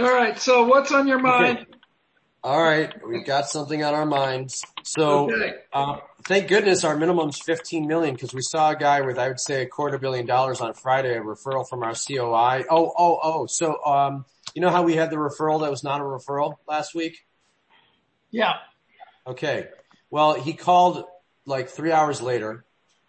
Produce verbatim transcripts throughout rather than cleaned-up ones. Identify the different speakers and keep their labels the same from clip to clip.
Speaker 1: All right. So what's on your mind?
Speaker 2: Okay. All right. We've got something on our minds. So,
Speaker 1: okay.
Speaker 2: uh, thank goodness our minimum's fifteen million because we saw a guy with, I would say, a quarter billion dollars on Friday, a referral from our C O I. Oh, oh, oh. So, um, you know how we had the referral that was not a referral last week?
Speaker 1: Yeah.
Speaker 2: Okay. Well, he called like three hours later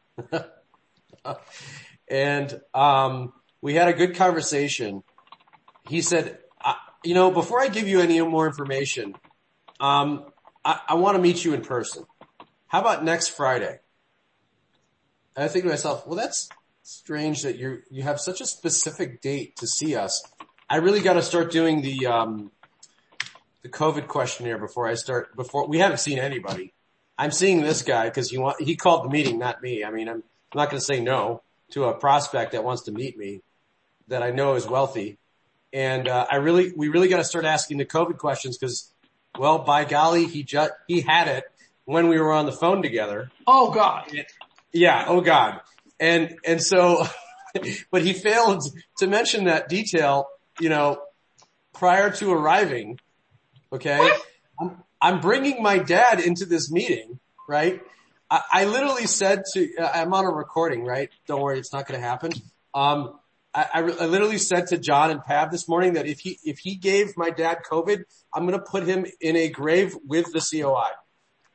Speaker 2: and, um, we had a good conversation. He said, I, you know, before I give you any more information, um, I, I want to meet you in person. How about next Friday? And I think to myself, well, that's strange that you you have such a specific date to see us. I really got to start doing the um, the COVID questionnaire before I start. Before we haven't seen anybody. I'm seeing this guy because he want he called the meeting, not me. I mean, I'm, I'm not going to say no to a prospect that wants to meet me that I know is wealthy. And, uh, I really, we really got to start asking the COVID questions because, well, by golly, he just, he had it when we were on the phone together.
Speaker 1: Oh God.
Speaker 2: Yeah. Oh God. And, and so, but he failed to mention that detail, you know, prior to arriving. Okay.
Speaker 1: What?
Speaker 2: I'm, I'm bringing my dad into this meeting, right? I, I literally said to, uh, I'm on a recording, right? Don't worry. It's not going to happen. Um, I, I, I literally said to John and Pav this morning that if he, if he gave my dad COVID, I'm going to put him in a grave with the C O I.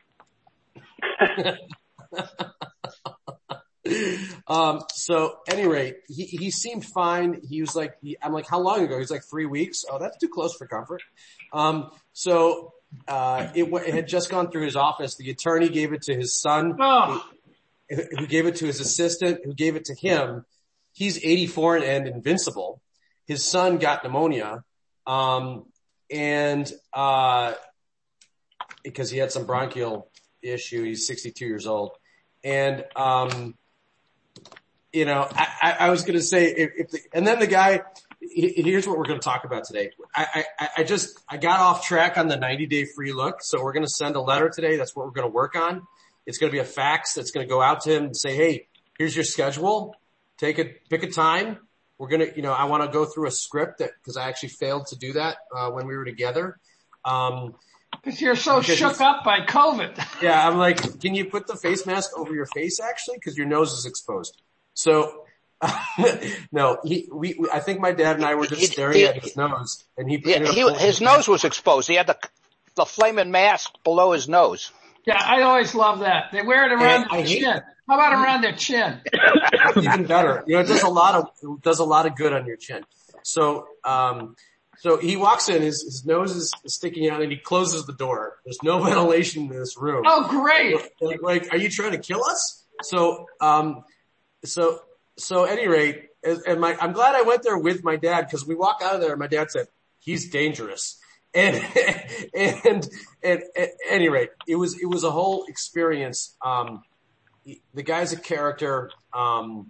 Speaker 2: um, so any rate, he, he seemed fine. He was like, he, I'm like, how long ago? He's like three weeks. Oh, that's too close for comfort. Um, so, uh, it, it had just gone through his office. The attorney gave it to his son,
Speaker 1: Oh.
Speaker 2: who, who gave it to his assistant, who gave it to him. He's eighty-four and invincible. His son got pneumonia, um, and, uh, because he had some bronchial issue. He's sixty-two years old. And, um, you know, I, I, I was going to say, if, if the, and then the guy, here's what we're going to talk about today. I, I, I just, I got off track on the ninety day free look. So we're going to send a letter today. That's what we're going to work on. It's going to be a fax that's going to go out to him and say, hey, here's your schedule. Take a, pick a time. We're going to, you know, I want to go through a script that, cause I actually failed to do that, uh, when we were together. Um,
Speaker 1: Cause you're so shook up by COVID.
Speaker 2: Yeah. I'm like, can you put the face mask over your face actually? Cause your nose is exposed. So, no, he, we, we, I think my dad and I were just
Speaker 3: he,
Speaker 2: staring
Speaker 3: he,
Speaker 2: at his nose and he,
Speaker 3: yeah, he his nose was exposed. He had the, the flaming mask below his nose.
Speaker 1: Yeah. I always love that. They wear it around their chin. How about around their chin?
Speaker 2: Even better. You know, it does a lot of, it does a lot of good on your chin. So, um, so he walks in, his, his nose is sticking out and he closes the door. There's no ventilation in this room.
Speaker 1: Oh, great.
Speaker 2: Like, like, are you trying to kill us? So, um, so, so at any rate, and my, I'm glad I went there with my dad because we walk out of there and my dad said, he's dangerous. And, and, and, and at any rate, it was, it was a whole experience. Um, the guy's a character, um,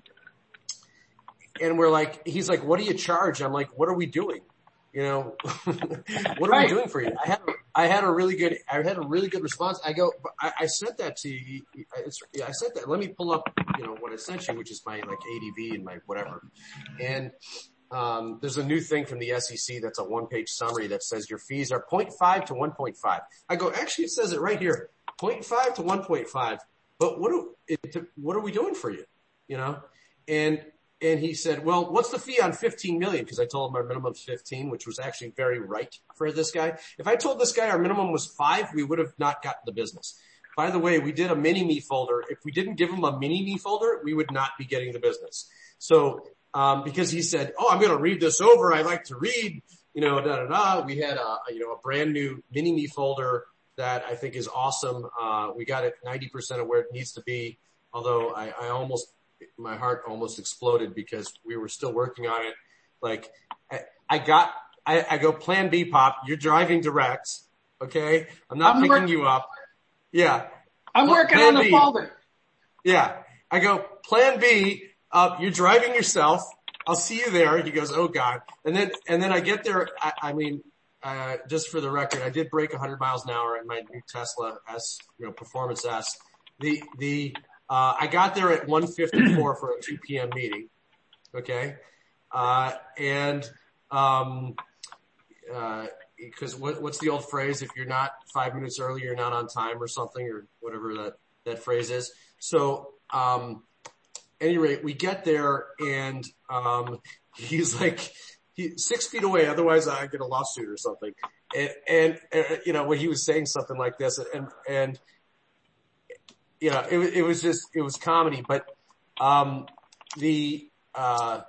Speaker 2: and we're like, he's like, what do you charge? I'm like, what are we doing? You know, what are
Speaker 1: right.
Speaker 2: we doing for you? I had, I had a really good, I had a really good response. I go, I, I sent that to you. It's, I sent that. Let me pull up, you know, what I sent you, which is my like A D V and my whatever. And, um, there's a new thing from the S E C that's a one page summary that says your fees are zero point five to one point five. I go, actually it says it right here, zero point five to one point five. But what do, it, what are we doing for you? You know? And, and he said, well, what's the fee on fifteen million? Cause I told him our minimum is fifteen, which was actually very right for this guy. If I told this guy our minimum was five, we would have not gotten the business. By the way, we did a mini me folder. If we didn't give him a mini me folder, we would not be getting the business. So, um, because he said, oh, I'm going to read this over. I like to read, you know, da, da, da. We had a, you know, a brand new mini me folder that I think is awesome. Uh, we got it ninety percent of where it needs to be. Although I, I almost, my heart almost exploded because we were still working on it. Like I, I got, I, I go plan B pop. You're driving direct. Okay. I'm not
Speaker 1: I'm
Speaker 2: picking
Speaker 1: work-
Speaker 2: you up. Yeah.
Speaker 1: I'm working
Speaker 2: plan
Speaker 1: on the
Speaker 2: B.
Speaker 1: folder.
Speaker 2: Yeah. I go plan B. Uh, you're driving yourself. I'll see you there. He goes, oh God. And then, and then I get there. I, I mean, Uh, just for the record, I did break one hundred miles an hour in my new Tesla S, you know, Performance S. The, the, uh, I got there at one fifty-four for a two p.m. meeting. Okay. Uh, and, um, uh, because what, what's the old phrase? If you're not five minutes early, you're not on time or something, or whatever that, that phrase is. So, um, at any rate, we get there and, um, he's like, he, six feet away. Otherwise I get a lawsuit or something. And, and, uh, you know, when he was saying something like this and, and, you know, it, it was just, it was comedy, but, um, the, uh,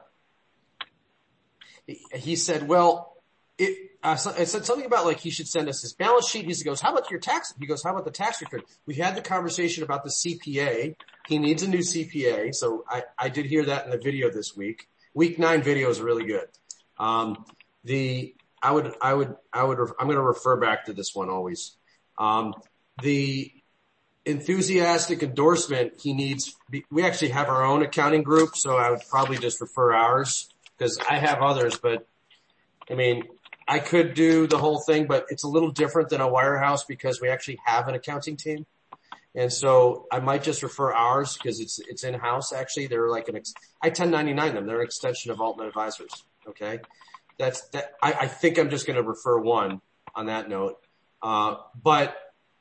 Speaker 2: he, he said, well, it, uh, so, I said something about like he should send us his balance sheet. He goes, how about your tax? He goes, how about the tax return? We had the conversation about the C P A. He needs a new C P A. So I, I did hear that in the video this week. Week nine video is really good. Um, the, I would, I would, I would, I'm going to refer back to this one always. Um, the enthusiastic endorsement he needs, we actually have our own accounting group. So I would probably just refer ours because I have others, but I mean, I could do the whole thing, but it's a little different than a wirehouse because we actually have an accounting team. And so I might just refer ours because it's, it's in-house actually. They're like an, ex- I ten ninety-nine them. They're an extension of Altman Advisors. Okay. That's that. I, I think I'm just going to refer one on that note. Uh, but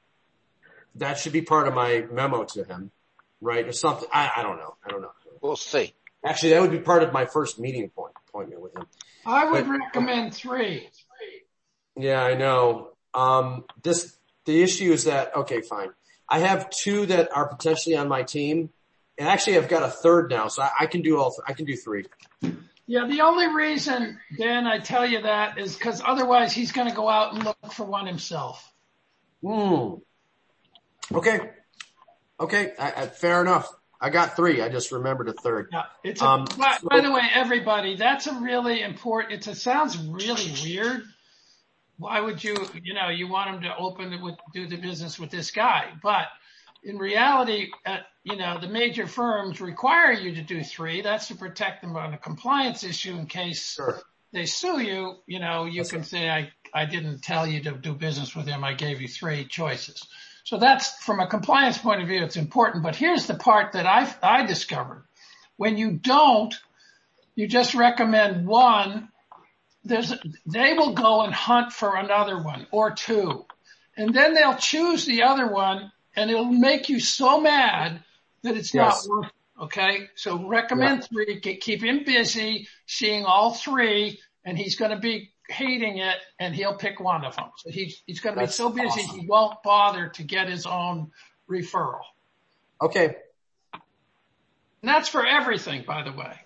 Speaker 2: that should be part of my memo to him, right? Or something. I, I don't know. I don't know.
Speaker 3: We'll see.
Speaker 2: Actually, that would be part of my first meeting appoint, appointment with him.
Speaker 1: I would
Speaker 2: but,
Speaker 1: recommend three.
Speaker 2: Yeah, I know. Um, this, the issue is that, okay, fine. I have two that are potentially on my team, and actually I've got a third now, so I, I can do all, th- I can do three.
Speaker 1: Yeah, the only reason, Dan, I tell you that is because otherwise he's going to go out and look for one himself.
Speaker 2: Hmm. Okay. Okay. I, I, fair enough. I got three. I just remembered a third.
Speaker 1: Yeah, it's a,
Speaker 2: um,
Speaker 1: by,
Speaker 2: so,
Speaker 1: by the way, everybody, that's a really important, it's, it sounds really weird. Why would you, you know, you want him to open it with, do the business with this guy, but in reality, uh, you know, the major firms require you to do three. That's to protect them on a compliance issue in case
Speaker 2: sure.
Speaker 1: they sue you. You know, you
Speaker 2: That's
Speaker 1: can
Speaker 2: right.
Speaker 1: say, I, I didn't tell you to do business with him. I gave you three choices. So that's from a compliance point of view, it's important. But here's the part that I, I discovered. When you don't, you just recommend one. There's, they will go and hunt for another one or two. And then they'll choose the other one and it'll make you so mad that it's
Speaker 2: Yes.
Speaker 1: not worth it. Okay. So recommend
Speaker 2: Yeah.
Speaker 1: three, keep him busy seeing all three and he's going to be hating it and he'll pick one of them. So he's, he's going to be so busy
Speaker 2: awesome.
Speaker 1: he won't bother to get his own referral.
Speaker 2: Okay.
Speaker 1: And that's for everything, by the way.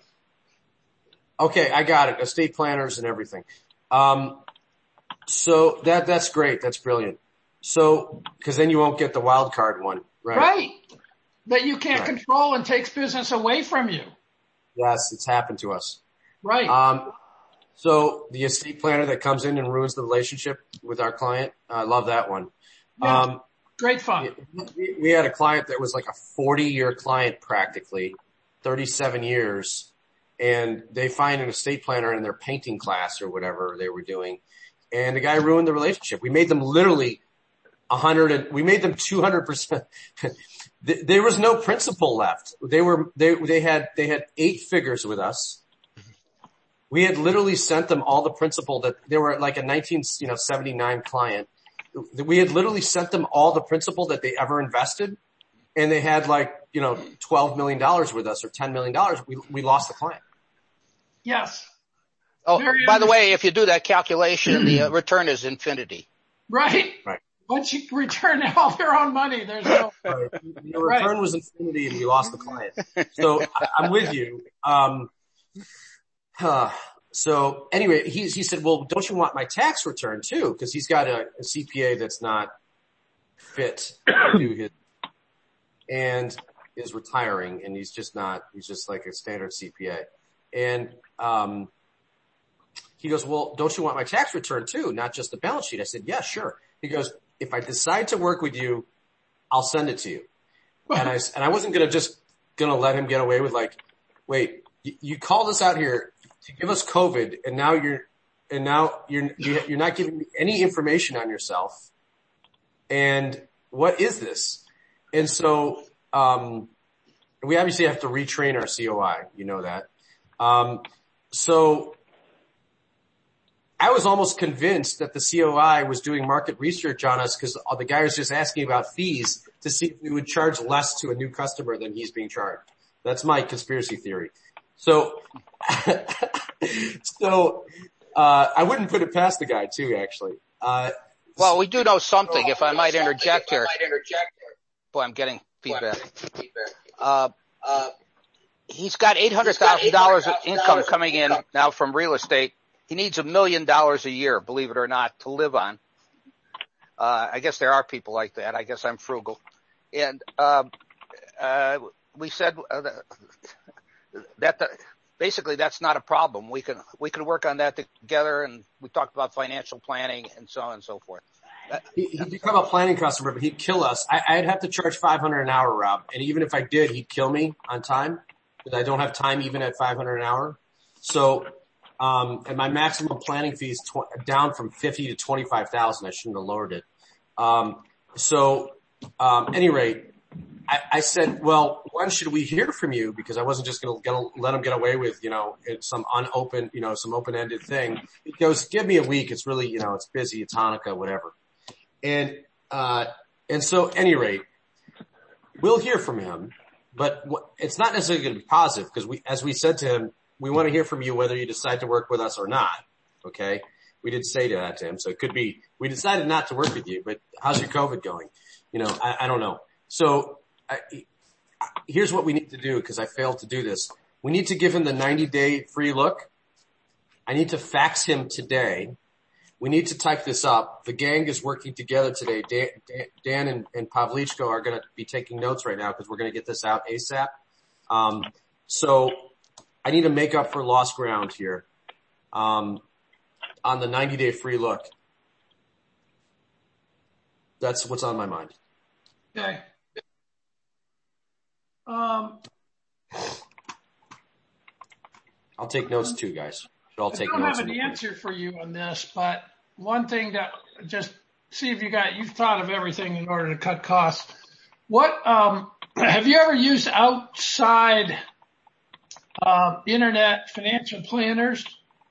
Speaker 2: Okay. I got it. Estate planners and everything. Um, so that, that's great. That's brilliant. So, cause then you won't get the wild card one, right?
Speaker 1: Right. That you can't
Speaker 2: Right.
Speaker 1: control and takes business away from you.
Speaker 2: Yes. It's happened to us.
Speaker 1: Right.
Speaker 2: Um, so the estate planner that comes in and ruins the relationship with our client, I love that one.
Speaker 1: Yeah.
Speaker 2: Um,
Speaker 1: Great fun.
Speaker 2: we, we had a client that was like a forty year client practically, thirty-seven years, and they find an estate planner in their painting class or whatever they were doing. And the guy ruined the relationship. We made them literally a hundred and we made them two hundred percent. There was no principal left. They were, they, they had, they had eight figures with us. We had literally sent them all the principal that they were like a nineteen, you know, seventy-nine client. We had literally sent them all the principal that they ever invested. And they had like, you know, twelve million dollars with us or ten million dollars. We, we lost the client.
Speaker 1: Yes.
Speaker 3: Oh,
Speaker 1: Very
Speaker 3: by the way, if you do that calculation, the uh, return is infinity.
Speaker 1: Right.
Speaker 2: Right.
Speaker 1: Once you return all their own money, there's no.
Speaker 2: Right. The return
Speaker 1: Right.
Speaker 2: was infinity and we lost the client. So I, I'm with you. Um, uh, so anyway, he, he said, well, don't you want my tax return too? Cause he's got a, a C P A that's not fit to do his, and is retiring and he's just not, he's just like a standard C P A. And, um, he goes, well, don't you want my tax return too? Not just the balance sheet. I said, yeah, sure. He goes, if I decide to work with you, I'll send it to you. And I, and I wasn't going to just going to let him get away with like, wait, you, you called us out here to give us COVID and now you're, and now you're, you're not giving me any information on yourself. And what is this? And so, um, we obviously have to retrain our C O I. You know that. Um, so I was almost convinced that the C O I was doing market research on us because the guy was just asking about fees to see if we would charge less to a new customer than he's being charged. That's my conspiracy theory. So, so, uh, I wouldn't put it past the guy too, actually. Uh,
Speaker 3: well, we do know something, if I might interject here. Boy, I'm getting feedback. Uh, uh, he's got eight hundred thousand dollars of income coming in now from real estate. He needs a million dollars a year, believe it or not, to live on. Uh, I guess there are people like that. I guess I'm frugal. And, uh, uh, we said uh, that the, basically that's not a problem. We can, we can work on that together. And we talked about financial planning and so on and so forth. That,
Speaker 2: he, he'd become a planning customer, but he'd kill us. I, I'd have to charge five hundred an hour, Rob. And even if I did, he'd kill me on time because I don't have time even at five hundred an hour. So, Um, and my maximum planning fee is tw- down from fifty to twenty-five thousand. I shouldn't have lowered it. Um, so, um, at any rate, I, I said, well, when should we hear from you? Because I wasn't just going to let him get away with, you know, some unopened, you know, some open-ended thing. He goes, give me a week. It's really, you know, it's busy. It's Hanukkah, whatever. And, uh, and so at any rate, we'll hear from him, but w- it's not necessarily going to be positive because we, as we said to him, we want to hear from you whether you decide to work with us or not. Okay. We did say that to him. So it could be, we decided not to work with you, but how's your COVID going? You know, I, I don't know. So I, here's what we need to do because I failed to do this. We need to give him the ninety day free look. I need to fax him today. We need to type this up. The gang is working together today. Dan, Dan, Dan and, and Pavlichko are going to be taking notes right now because we're going to get this out ASAP. Um, so I need to make up for lost ground here, um, on the ninety day free look. That's what's on my mind.
Speaker 1: Okay. Um,
Speaker 2: I'll take notes too, guys. I'll take
Speaker 1: I don't
Speaker 2: notes.
Speaker 1: have an answer for you on this, but one thing that just see if you got, you've thought of everything in order to cut costs. What, um, have you ever used outside Uh, internet financial planners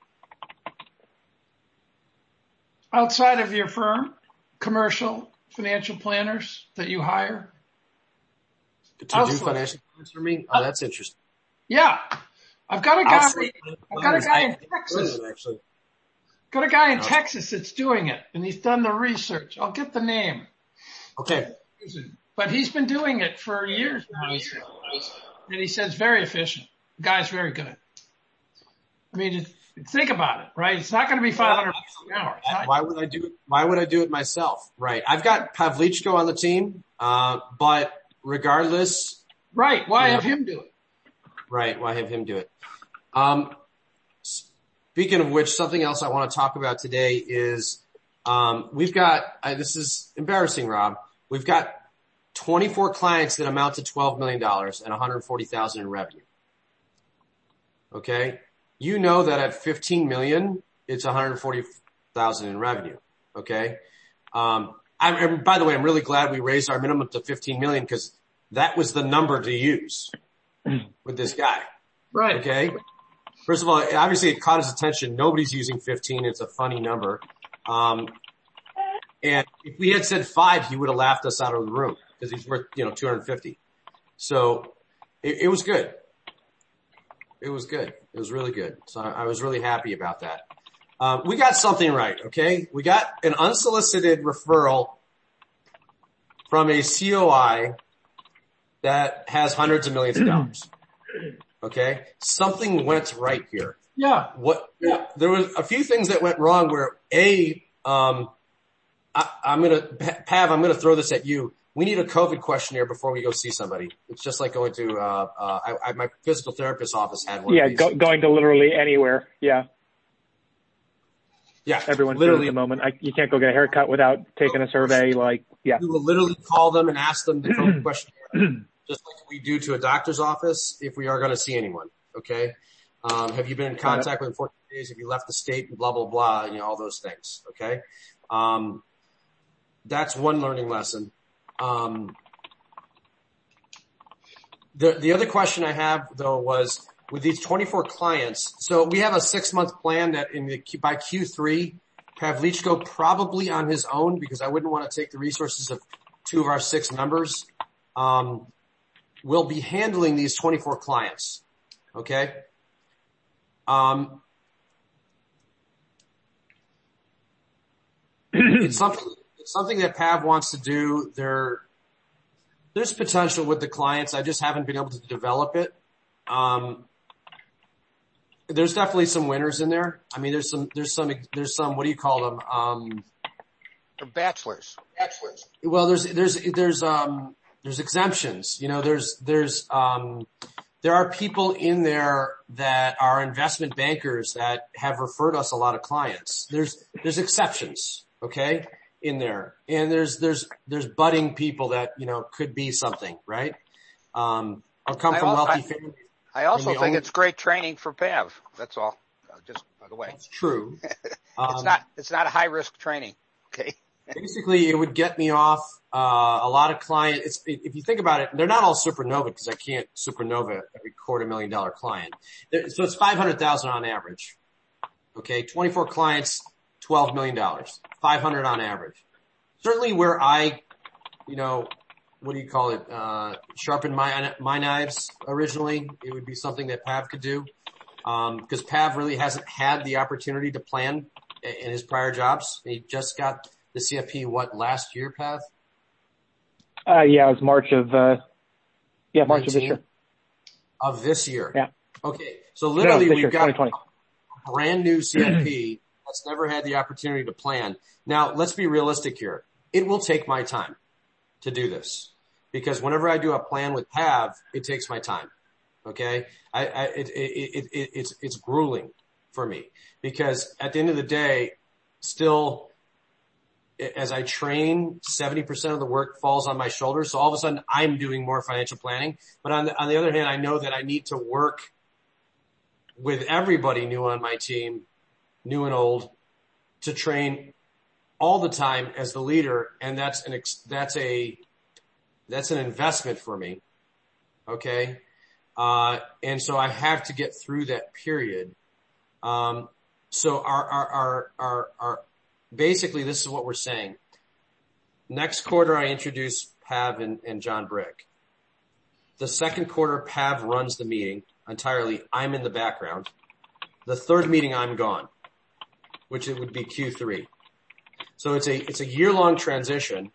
Speaker 1: outside of your firm, commercial financial planners that you hire?
Speaker 2: To do financial plans for me? Oh, that's interesting.
Speaker 1: Yeah. I've got a guy,
Speaker 2: Outside
Speaker 1: I've got a guy in
Speaker 2: I-
Speaker 1: Texas,
Speaker 2: actually.
Speaker 1: got a guy in Texas that's doing it and he's done the research. I'll get the name.
Speaker 2: Okay.
Speaker 1: But he's been doing it for years now. And he says very efficient. The guy's very good. I mean, think about it, right? It's not going to be five hundred an hour. Not-
Speaker 2: Why would I do it? Why would I do it myself? Right. I've got Pavlichko on the team, uh, but regardless.
Speaker 1: Right. Why
Speaker 2: you know,
Speaker 1: have him do it?
Speaker 2: Right. Why have him do it? Um, speaking of which, something else I want to talk about today is, um, we've got, I, this is embarrassing, Rob. We've got twenty-four clients that amount to twelve million dollars and one hundred forty thousand dollars in revenue. Okay. You know that at fifteen million, it's one hundred forty thousand in revenue. Okay. Um, I, and by the way, I'm really glad we raised our minimum to fifteen million because that was the number to use with this guy.
Speaker 1: Right.
Speaker 2: Okay. First of all, obviously it caught his attention. Nobody's using fifteen. It's a funny number. Um, and if we had said five, he would have laughed us out of the room because he's worth, you know, two hundred fifty. So it, it was good. It was good. It was really good. So I, I was really happy about that. Um, we got something right. Okay. We got an unsolicited referral from a C O I that has hundreds of millions of dollars. Okay. Something went right here.
Speaker 1: Yeah.
Speaker 2: What, yeah. There was a few things that went wrong where a, um, I, I'm going to, Pav, I'm going to throw this at you. We need a COVID questionnaire before we go see somebody. It's just like going to, uh, uh, I, I, my physical therapist office had one.
Speaker 4: Yeah.
Speaker 2: Of these.
Speaker 4: Go, going to literally anywhere. Yeah.
Speaker 2: Yeah.
Speaker 4: Everyone's
Speaker 2: literally
Speaker 4: doing it at the moment. I, you can't go get a haircut without taking a survey. Like, yeah.
Speaker 2: We will literally call them and ask them the COVID questionnaire, just like we do to a doctor's office if we are going to see anyone. Okay. Um, have you been in contact with them fourteen days? Have you left the state? Blah, blah, blah. You know, all those things. Okay. Um, that's one learning lesson. Um, the, the other question I have though was, with these twenty-four clients. So we have a six month plan that in the, by Q three, Pavlichko probably on his own, because I wouldn't want to take the resources of two of our six members, um, will be handling these twenty-four clients. Okay. Um, it's something, it's something that Pav wants to do. There, there's potential with the clients. I just haven't been able to develop it. Um, there's definitely some winners in there. I mean, there's some, there's some, there's some, what do you call them? Um,
Speaker 3: They're bachelors. Bachelors.
Speaker 2: Well, there's, there's, there's, um, there's exemptions. You know, there's, there's, um, there are people in there that are investment bankers that have referred us a lot of clients. There's, there's exceptions, okay, in there. And there's, there's, there's budding people that, you know, could be something, right? Um, or come from wealthy
Speaker 3: I,
Speaker 2: families.
Speaker 3: I also think
Speaker 2: only,
Speaker 3: it's great training for Pav. That's all. Just by the way.
Speaker 2: That's true.
Speaker 3: Um, it's not, it's not a high risk training. Okay.
Speaker 2: Basically, it would get me off uh, a lot of clients. If you think about it, they're not all supernova because I can't supernova every quarter million dollar client. So it's five hundred thousand on average. Okay, twenty-four clients, twelve million dollars, five hundred on average. Certainly, where I, you know, what do you call it? Uh, sharpen my my knives originally, it would be something that Pav could do, um, because Pav really hasn't had the opportunity to plan in his prior jobs. He just got the C F P, what, last year, Pav?
Speaker 4: Uh, yeah, it was March of, uh, yeah, March of this year.
Speaker 2: Of this year?
Speaker 4: Yeah.
Speaker 2: Okay. So literally
Speaker 4: no,
Speaker 2: we've
Speaker 4: year,
Speaker 2: got
Speaker 4: twenty twenty.
Speaker 2: A brand new C F P that's never had the opportunity to plan. Now, let's be realistic here. It will take my time to do this because whenever I do a plan with Pav, it takes my time. Okay. I, I, it, it, it, it, it's, it's grueling for me because at the end of the day, still, as I train, seventy percent of the work falls on my shoulders. So all of a sudden I'm doing more financial planning. But on the, on the other hand, I know that I need to work with everybody new on my team, new and old, to train all the time as the leader. And that's an, that's a, that's an investment for me. Okay. Uh, and so I have to get through that period. Um, so our, our, our, our, our, basically, this is what we're saying. Next quarter, I introduce Pav and, and John Brick. The second quarter, Pav runs the meeting entirely. I'm in the background. The third meeting, I'm gone, which it would be Q three. So it's a, it's a year-long transition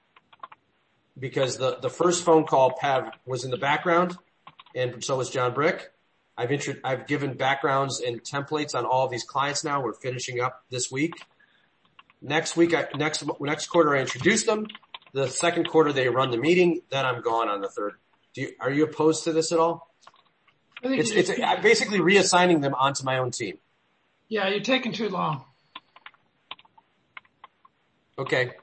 Speaker 2: because the, the first phone call, Pav was in the background, and so was John Brick. I've intro, I've given backgrounds and templates on all of these clients now. We're finishing up this week. Next week, I, next, next quarter, I introduce them. The second quarter, they run the meeting. Then I'm gone on the third. Do you, are you opposed to this at all?
Speaker 1: I think
Speaker 2: It's, it's, I'm basically reassigning them onto my own team.
Speaker 1: Yeah, you're taking too long.
Speaker 2: Okay.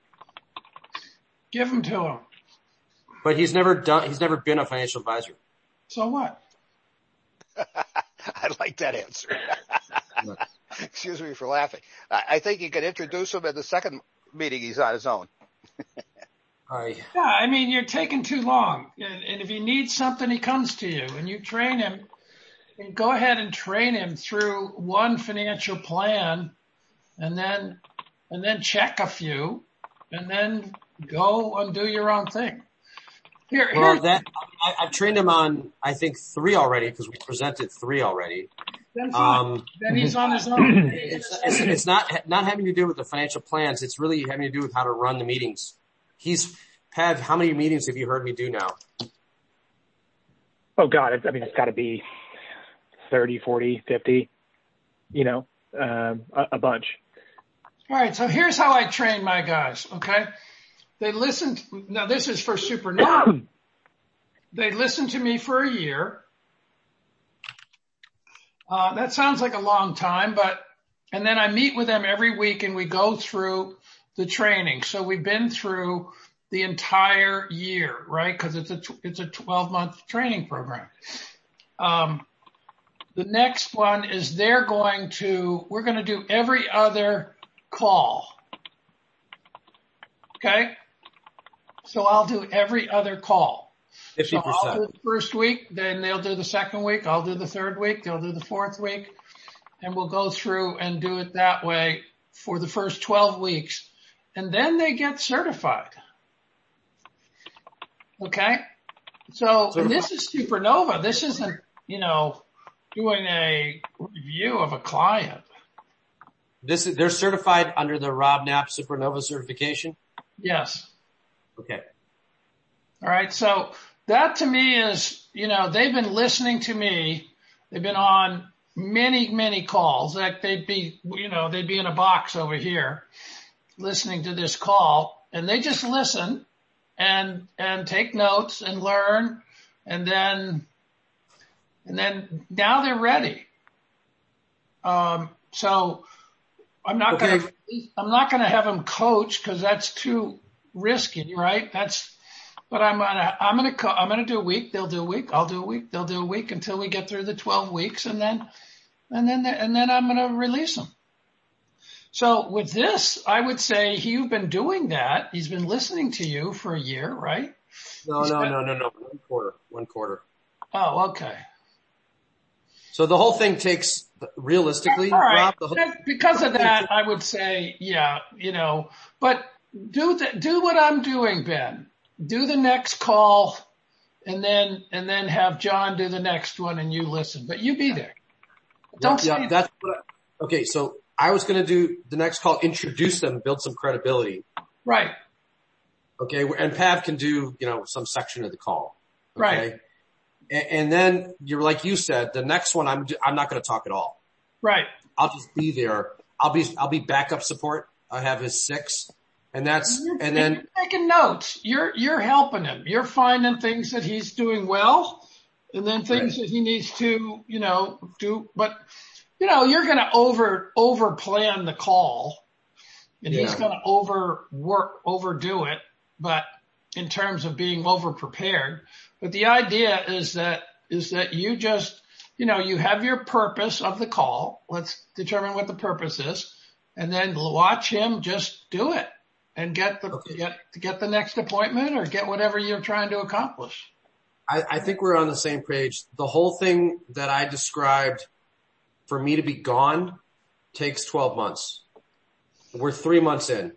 Speaker 1: Give them to him.
Speaker 2: But he's never done, he's never been a financial advisor.
Speaker 1: So what?
Speaker 3: I like that answer. Excuse me for laughing. I, I think you could introduce him at the second meeting. He's on his own.
Speaker 2: I,
Speaker 1: Yeah, I mean, you're taking too long. And, and if he needs something, he comes to you and you train him. And go ahead and train him through one financial plan and then, and then check a few and then go and do your own thing. Here,
Speaker 2: well,
Speaker 1: here.
Speaker 2: that, I, I've trained him on, I think, three already because we presented three already.
Speaker 1: Then fine.
Speaker 2: Um,
Speaker 1: Then he's on his own.
Speaker 2: It's, it's, it's not, not having to do with the financial plans. It's really having to do with how to run the meetings. He's, Pav, how many meetings have you heard me do now?
Speaker 4: Oh God. I mean, it's gotta be thirty, forty, fifty, you know, um, a, a bunch.
Speaker 1: All right. So here's how I train my guys. Okay. They listen. To, now this is for Supernova. They listen to me for a year. Uh, that sounds like a long time, but, and then I meet with them every week and we go through the training. So we've been through the entire year, right? Cause it's a, it's a twelve month training program. Um, the next one is they're going to, we're going to do every other call. Okay. So I'll do every other call.
Speaker 2: fifty
Speaker 1: So I'll do
Speaker 2: percent.
Speaker 1: the first week, then they'll do the second week, I'll do the third week, they'll do the fourth week, and we'll go through and do it that way for the first twelve weeks. And then they get certified. Okay? So, and this is Supernova. This isn't, you know, doing a review of a client.
Speaker 2: This is, they're certified under the Rob Knapp Supernova certification?
Speaker 1: Yes.
Speaker 2: Okay.
Speaker 1: All right. So that to me is, you know, they've been listening to me. They've been on many, many calls. Like they'd be, you know, they'd be in a box over here listening to this call, and they just listen and, and take notes and learn. And then, and then now they're ready. Um, so I'm not
Speaker 2: okay.
Speaker 1: going to, I'm not going to have them coach because that's too risky, right? That's, but I'm gonna, I'm gonna, co- I'm gonna do a week. They'll do a week. I'll do a week. They'll do a week until we get through the twelve weeks, and then, and then, and then I'm gonna release them. So with this, I would say you've been doing that. He's been listening to you for a year, right?
Speaker 2: No,
Speaker 1: He's
Speaker 2: no,
Speaker 1: got,
Speaker 2: no, no, no. One quarter. One quarter.
Speaker 1: Oh, okay.
Speaker 2: So the whole thing takes, realistically,
Speaker 1: All right.
Speaker 2: Rob, the whole,
Speaker 1: because of that, I would say, yeah, you know, but do the, do what I'm doing, Ben. Do the next call, and then and then have John do the next one, and you listen. But you be there. Don't
Speaker 2: yeah,
Speaker 1: say
Speaker 2: yeah, that's what I, okay. So I was going to do the next call, introduce them, build some credibility.
Speaker 1: right,
Speaker 2: Okay, and Pav can do, you know, some section of the call. Okay?
Speaker 1: right,
Speaker 2: And, and then you're like you said, the next one I'm I'm not going to talk at all.
Speaker 1: right.
Speaker 2: I'll just be there. I'll be I'll be backup support. I have his six. And that's,
Speaker 1: You're,
Speaker 2: and then
Speaker 1: you're taking notes. You're you're helping him. You're finding things that he's doing well, and then things
Speaker 2: right.
Speaker 1: that he needs to, you know, do. But you know, you're going to over over plan the call, and
Speaker 2: Yeah.
Speaker 1: he's going to over work overdo it. But in terms of being over prepared, but the idea is that is that you just, you know, you have your purpose of the call. Let's determine what the purpose is, and then watch him just do it. And get the
Speaker 2: Okay.
Speaker 1: get get the next appointment or get whatever you're trying to accomplish.
Speaker 2: I, I think we're on the same page. The whole thing that I described for me to be gone takes twelve months. We're three months in.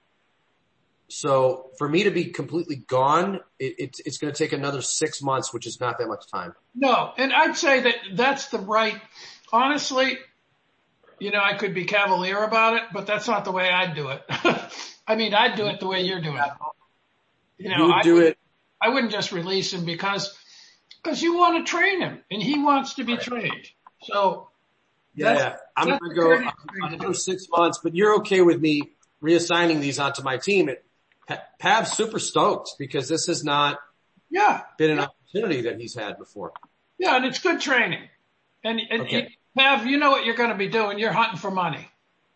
Speaker 2: So for me to be completely gone, it, it, it's going to take another six months, which is not that much time.
Speaker 1: No, and I'd say that that's the right. Honestly, you know, I could be cavalier about it, but that's not the way I'd do it. I mean, I'd do it the way you're doing it. You know,
Speaker 2: You would
Speaker 1: I
Speaker 2: do
Speaker 1: would,
Speaker 2: it.
Speaker 1: I wouldn't just release him because, because you want to train him and he wants to be
Speaker 2: Right.
Speaker 1: trained. So
Speaker 2: Yeah,
Speaker 1: that's,
Speaker 2: yeah. I'm
Speaker 1: that's
Speaker 2: going to
Speaker 1: the
Speaker 2: go
Speaker 1: courteous thing to
Speaker 2: another
Speaker 1: do.
Speaker 2: six months, but you're okay with me reassigning these onto my team. It, Pa- Pav's super stoked because this has not
Speaker 1: Yeah,
Speaker 2: been an opportunity that he's had before.
Speaker 1: yeah, and it's good training. And, and
Speaker 2: Okay.
Speaker 1: you, Pav, you know what you're going to be doing. You're hunting for money.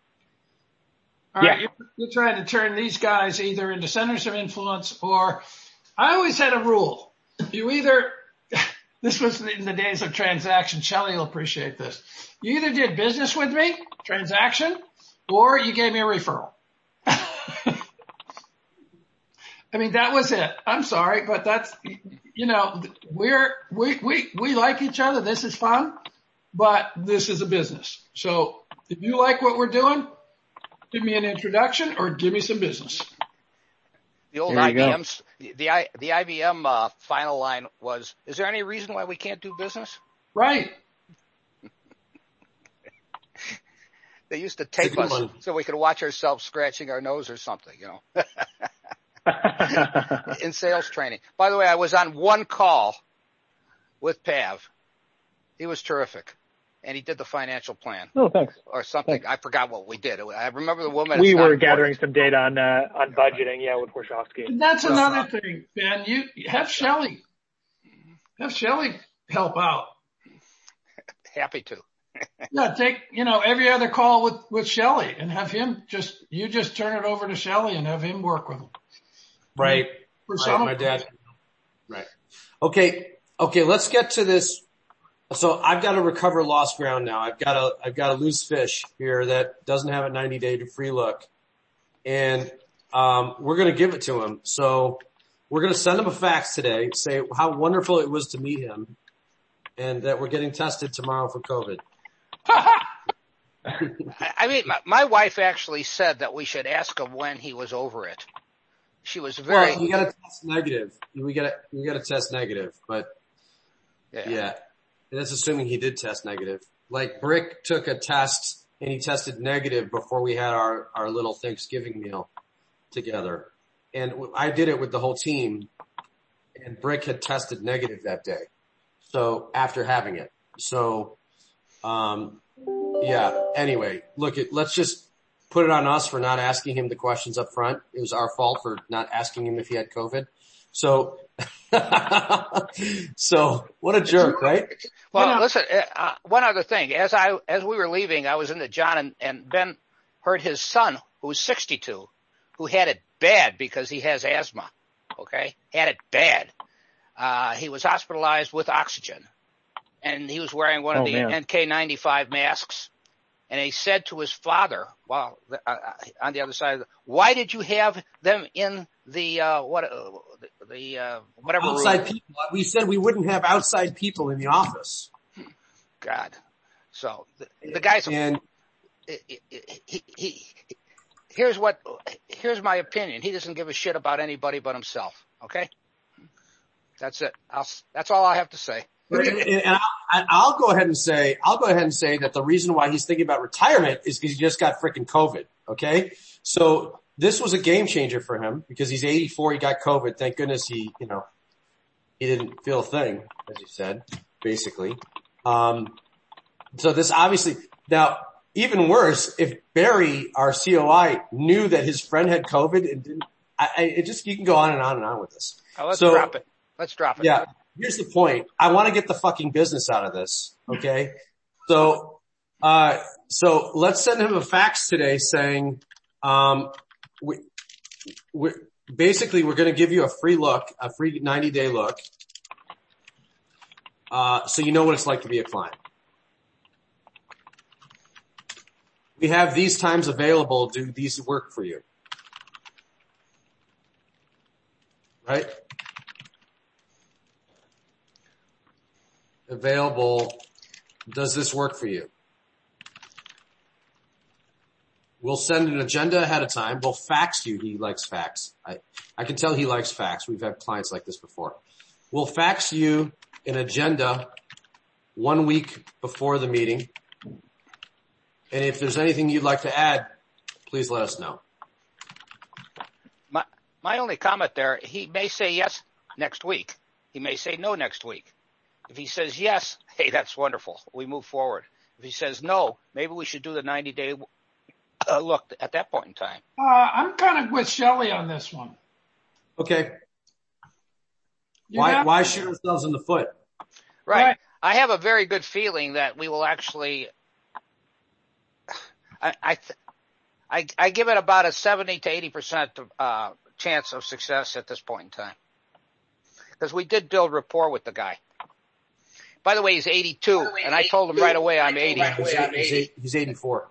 Speaker 1: All
Speaker 4: Yeah.
Speaker 1: right, you're, you're trying to turn these guys either into centers of influence or I always had a rule. You either, this was in the days of transaction, Shelley will appreciate this. You either did business with me, transaction, or you gave me a referral. I mean, that was it. I'm sorry, but that's, you know, we're, we, we, we like each other. This is fun, but this is a business. So if you like what we're doing, give me an introduction or give me some business.
Speaker 3: The old
Speaker 4: There you go.
Speaker 3: I B M's, the, the, I- the I B M uh, final line was, is there any reason why we can't do business?
Speaker 1: Right.
Speaker 3: They used to
Speaker 2: It's a
Speaker 3: tape
Speaker 2: good
Speaker 3: us
Speaker 2: one.
Speaker 3: so we could watch ourselves scratching our nose or something, you know, in sales training. By the way, I was on one call with Pav. He was terrific. And he did the financial plan
Speaker 4: Oh, thanks.
Speaker 3: or something.
Speaker 4: Thanks.
Speaker 3: I forgot what we did. I remember the woman.
Speaker 4: We
Speaker 3: it's not
Speaker 4: were
Speaker 3: important.
Speaker 4: gathering some data on uh, on budgeting, yeah, with Warshawski.
Speaker 1: And that's
Speaker 2: Well,
Speaker 1: another thing, Ben. You have Shelley, have Shelley help out.
Speaker 3: Happy to.
Speaker 1: Yeah, take, you know, every other call with, with Shelley and have him just, you just turn it over to Shelley and have him work with him.
Speaker 2: Right.
Speaker 1: For
Speaker 2: Right,
Speaker 1: some
Speaker 2: my
Speaker 1: of
Speaker 2: dad. Right. Okay. Okay. Let's get to this. So I've got to recover lost ground now. I've got a, I've got a loose fish here that doesn't have a ninety day free look, and um, we're going to give it to him. So we're going to send him a fax today, say how wonderful it was to meet him, and that we're getting tested tomorrow for COVID.
Speaker 3: I mean, my, my wife actually said that we should ask him when he was over it. She was very.
Speaker 2: Well, you got to test negative. We got to you got to test negative, but yeah. yeah, that's assuming he did test negative. Like Brick took a test and he tested negative before we had our our little Thanksgiving meal together, and I did it with the whole team. And Brick had tested negative that day, so after having it, so um. Yeah. Anyway, look, it, let's just put it on us for not asking him the questions up front. It was our fault for not asking him if he had COVID. So, so what a jerk, right?
Speaker 3: Well, you know, listen, uh, one other thing. As I, as we were leaving, I was in the John and, and Ben heard his son, who was sixty-two, who had it bad because he has asthma. Okay. Had it bad. Uh, he was hospitalized with oxygen. And he was wearing one of oh, the man. N K ninety-five masks. And he said to his father, well, uh, on the other side, why did you have them in the, uh, what, uh, the, the uh, whatever
Speaker 2: outside
Speaker 3: room?
Speaker 2: people? We said we wouldn't have outside people in the office.
Speaker 3: God. So the, the guy's,
Speaker 2: and
Speaker 3: he, he, he, he, here's what, here's my opinion. He doesn't give a shit about anybody but himself. Okay. That's it. I'll, that's all I have to say.
Speaker 2: And I'll, I'll go ahead and say, I'll go ahead and say that the reason why he's thinking about retirement is because he just got freaking COVID. Okay. So this was a game changer for him because he's eighty-four. He got COVID. Thank goodness he, you know, he didn't feel a thing, as he said, basically. Um, so this obviously, now even worse, if Barry, our C O I, knew that his friend had COVID and didn't, I, I it just, you can go on and on and on with this.
Speaker 3: Oh, let's
Speaker 2: so,
Speaker 3: drop it. Let's drop it.
Speaker 2: Yeah. Here's the point. I want to get the fucking business out of this. Okay. So, uh, so let's send him a fax today saying, um, we, we basically we're going to give you a free look, a free ninety day look. Uh, so you know what it's like to be a client. We have these times available. Do these work for you? Right? Available. Does this work for you? We'll send an agenda ahead of time. We'll fax you. He likes fax. I, I can tell he likes fax. We've had clients like this before. We'll fax you an agenda one week before the meeting. And if there's anything you'd like to add, please let us know.
Speaker 3: My, my only comment there, he may say yes next week. He may say no next week. If he says yes, hey, that's wonderful. We move forward. If he says no, maybe we should do the ninety day uh, look at that point in time.
Speaker 1: Uh, I'm kind of with Shelley on this one.
Speaker 2: Okay.
Speaker 1: You
Speaker 2: why,
Speaker 1: have-
Speaker 2: why shoot ourselves in the foot?
Speaker 3: Right.
Speaker 1: Right.
Speaker 3: I have a very good feeling that we will actually, I, I, th- I, I give it about a seventy to eighty percent, uh, chance of success at this point in time. Because we did build rapport with the guy. By the way, he's eighty-two, way, and I told him right away I'm eighty.
Speaker 2: Right away, I'm eighty. He's eighty-four.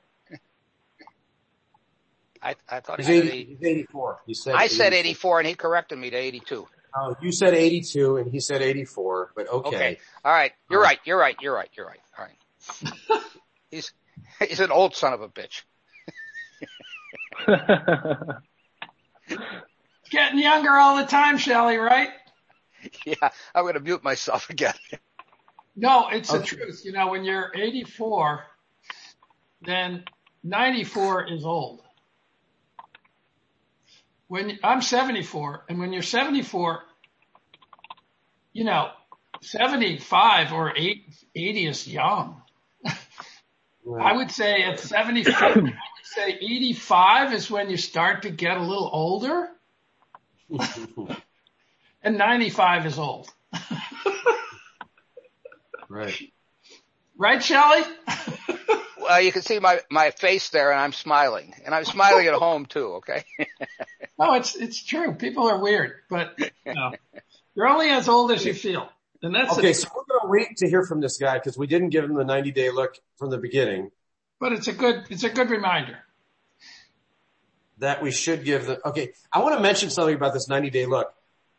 Speaker 3: I, I thought
Speaker 2: he's,
Speaker 3: he
Speaker 2: eighty,
Speaker 3: said eighty.
Speaker 2: He's eighty-four. He said
Speaker 3: I
Speaker 2: eighty-four. Said
Speaker 3: eighty-four, and he corrected me to eighty-two.
Speaker 2: Oh, you said eighty-two, and he said eighty-four, but okay.
Speaker 3: Okay. All right. You're right. You're right. You're right. You're right. All right. he's he's an old son of a bitch.
Speaker 1: Getting younger all the time, Shelley, right?
Speaker 3: Yeah, I'm going to mute myself again.
Speaker 1: No, it's
Speaker 2: Okay.
Speaker 1: the truth. You know, when you're eighty-four, then ninety-four is old. When I'm seventy-four, and when you're seventy-four, you know, seventy-five or eighty is young.
Speaker 2: Right.
Speaker 1: I would say at seventy-four, I would say eighty-five is when you start to get a little older, and ninety-five is old.
Speaker 2: Right.
Speaker 1: Right, Shelley?
Speaker 3: Well, you can see my, my face there, and I'm smiling. And I'm smiling at home, too, okay?
Speaker 1: No, it's it's true. People are weird, but you know, you're only as old as you feel. And that's
Speaker 2: Okay,
Speaker 1: it.
Speaker 2: so we're going to wait to hear from this guy because we didn't give him the ninety day look from the beginning.
Speaker 1: But it's a good it's a good reminder.
Speaker 2: That we should give the, okay, I want to mention something about this ninety day look.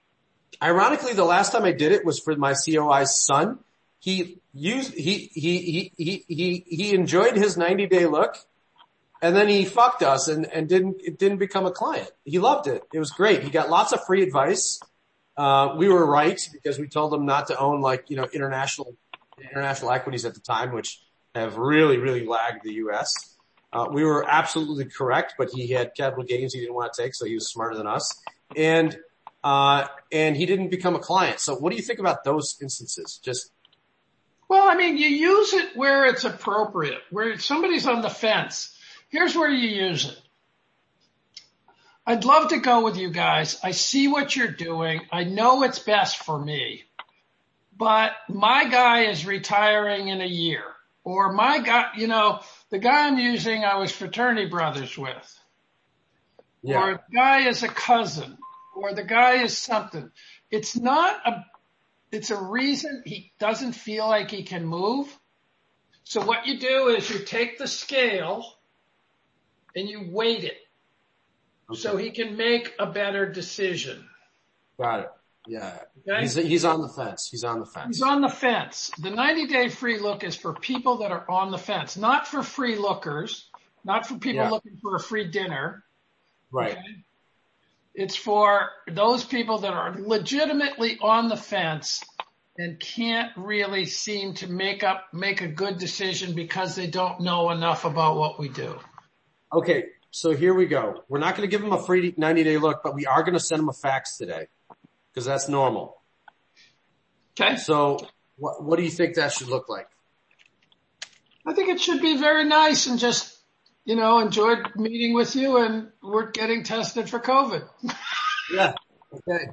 Speaker 2: Ironically, the last time I did it was for my C O I's son. He used, he, he, he, he, he, he enjoyed his ninety day look, and then he fucked us and, and didn't, it didn't become a client. He loved it. It was great. He got lots of free advice. Uh, we were right because we told him not to own like, you know, international, international equities at the time, which have really, really lagged the U S. Uh, we were absolutely correct, but he had capital gains he didn't want to take, so he was smarter than us. And, uh, and he didn't become a client. So what do you think about those instances? Just,
Speaker 1: Well, I mean, you use it where it's appropriate, where somebody's on the fence. Here's where you use it. I'd love to go with you guys. I see what you're doing. I know it's best for me, but my guy is retiring in a year, or my guy, you know, the guy I'm using, I was fraternity brothers with,
Speaker 2: yeah.
Speaker 1: or the guy is a cousin, or the guy is something. It's not a It's a reason he doesn't feel like he can move. So what you do is you take the scale and you weight it okay. so he can make a better decision.
Speaker 2: Got it. Yeah.
Speaker 1: Okay?
Speaker 2: He's, he's on the fence. He's on the fence.
Speaker 1: He's on the fence. The ninety day free look is for people that are on the fence, not for free lookers, not for people
Speaker 2: yeah.
Speaker 1: looking for a free dinner.
Speaker 2: Right.
Speaker 1: Okay? It's for those people that are legitimately on the fence and can't really seem to make up, make a good decision because they don't know enough about what we do.
Speaker 2: Okay. So here we go. We're not going to give them a free ninety day look, but we are going to send them a fax today because that's normal.
Speaker 1: Okay.
Speaker 2: So what, what do you think that should look like?
Speaker 1: I think it should be very nice and just, you know, enjoyed meeting with you and we're getting tested for COVID.
Speaker 2: Yeah. Okay.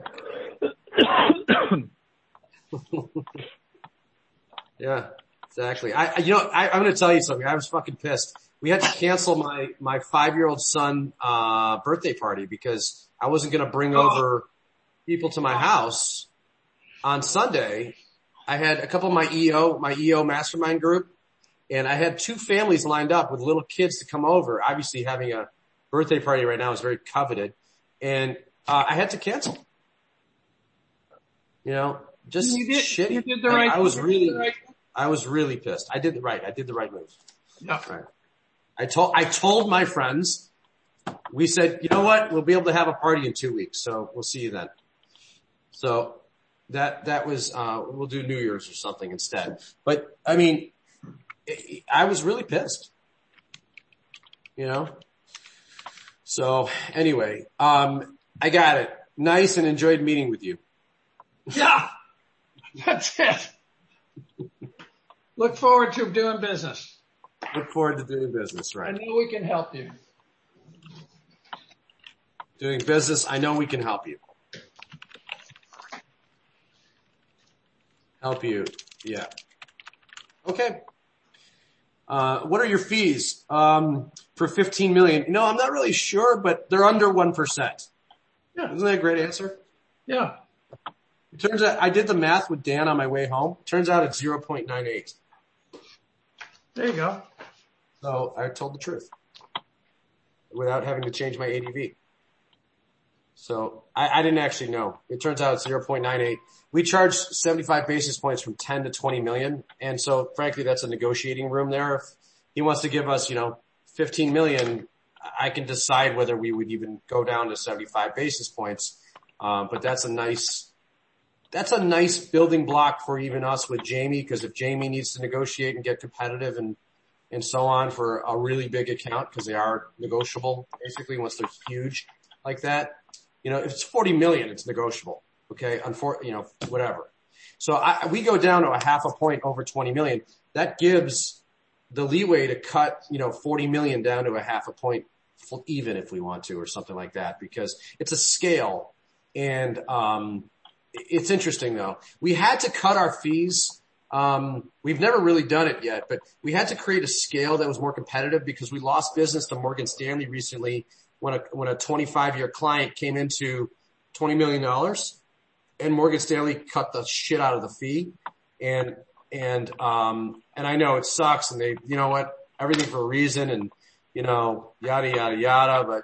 Speaker 2: Yeah, exactly. I, you know, I, I'm going to tell you something. I was fucking pissed. We had to cancel my, my five-year-old son, uh, birthday party because I wasn't going to bring over people to my house on Sunday. I had a couple of my E O, my E O mastermind group. And I had two families lined up with little kids to come over. Obviously having a birthday party right now is very coveted. And, uh, I had to cancel. You know, just
Speaker 1: you did,
Speaker 2: shitty.
Speaker 1: You did the right
Speaker 2: I, I was really,
Speaker 1: right.
Speaker 2: I was really pissed. I did the right. I did the right move.
Speaker 1: Yeah.
Speaker 2: Right. I told, I told my friends, we said, you know what? We'll be able to have a party in two weeks. So we'll see you then. So that, that was, uh, we'll do New Year's or something instead. But I mean, I was really pissed, you know? So anyway, um, I got it. Nice and enjoyed meeting with you.
Speaker 1: Yeah, that's it. Look forward to doing business.
Speaker 2: Look forward to doing business, right?
Speaker 1: I know we can help you.
Speaker 2: Doing business, I know we can help you. Help you, yeah. Okay. Uh, what are your fees, um, for fifteen million? You know, I'm not really sure, but they're under one percent.
Speaker 1: Yeah.
Speaker 2: Isn't that a great answer?
Speaker 1: Yeah.
Speaker 2: It turns out, I did the math with Dan on my way home. Turns out it's zero point nine eight.
Speaker 1: There you go.
Speaker 2: So I told the truth without having to change my A D V. So I, I didn't actually know. It turns out it's zero point nine eight. We charge seventy-five basis points from ten to twenty million. And so frankly, that's a negotiating room there. If he wants to give us, you know, fifteen million, I can decide whether we would even go down to seventy-five basis points. Um, but that's a nice, that's a nice building block for even us with Jamie. Cause if Jamie needs to negotiate and get competitive and, and so on for a really big account, cause they are negotiable basically once they're huge like that. You know, if it's forty million, it's negotiable. Okay. Unfor- you know, whatever. So I, we go down to a half a point over twenty million. That gives the leeway to cut, you know, forty million down to a half a point even if we want to or something like that, because it's a scale. And, um, it's interesting though. We had to cut our fees. Um, we've never really done it yet, but we had to create a scale that was more competitive because we lost business to Morgan Stanley recently when a, when a twenty-five year client came into twenty million dollars and Morgan Stanley cut the shit out of the fee. And, and, um, and I know it sucks and they, you know what, everything for a reason and, you know, yada, yada, yada, but